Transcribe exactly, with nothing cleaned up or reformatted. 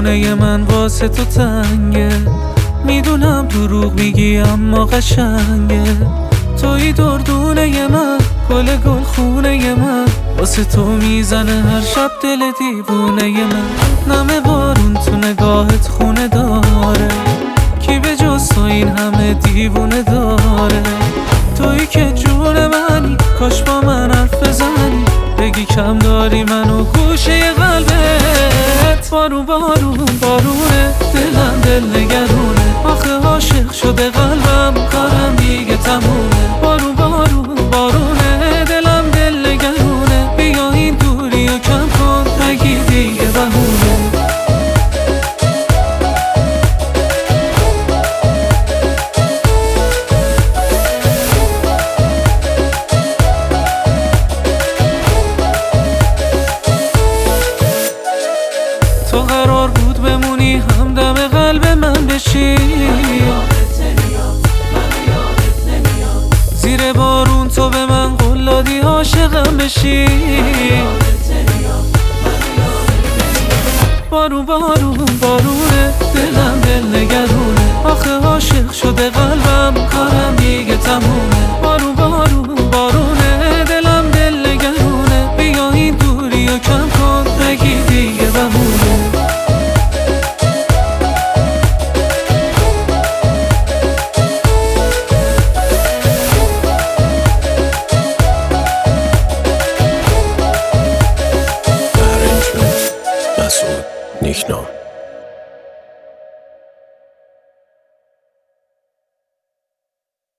خونه من واسه تو تنگه، میدونم دروغ میگی اما قشنگه. توی دردونه من، گل گل خونه من، واسه تو میزنه هر شب دل دیوونه من. نم بارون تو نگاهت خونه داره، کی به جز تو این همه دیوونه داره. تویی که جون منی، کاش با من حرف بزنی، بگی کم داری منو گوشه قلبت. بارون بارون بارونه، دلم دل نگرونه، آخه عاشق شده قلبم، کارم دیگه تمومه. بارون بارون بارونه، دلم دل نگرونه، بیا این دوری و کم کن، نگی دیگه بهونه. تو قرار بود بمونی همدم قلب من بشی، زیر بارون تو به من قول دادی عاشقم بشی. بارون بارون بارونه، دلم دل نگرونه، آخه عاشق شده قلبم، کارم دیگه تمومه. بارون بارون بارونه، دلم دل نگرونه، بیا این دوری و کم کن، نگی دیگه بمونه. مسعود نیکنام.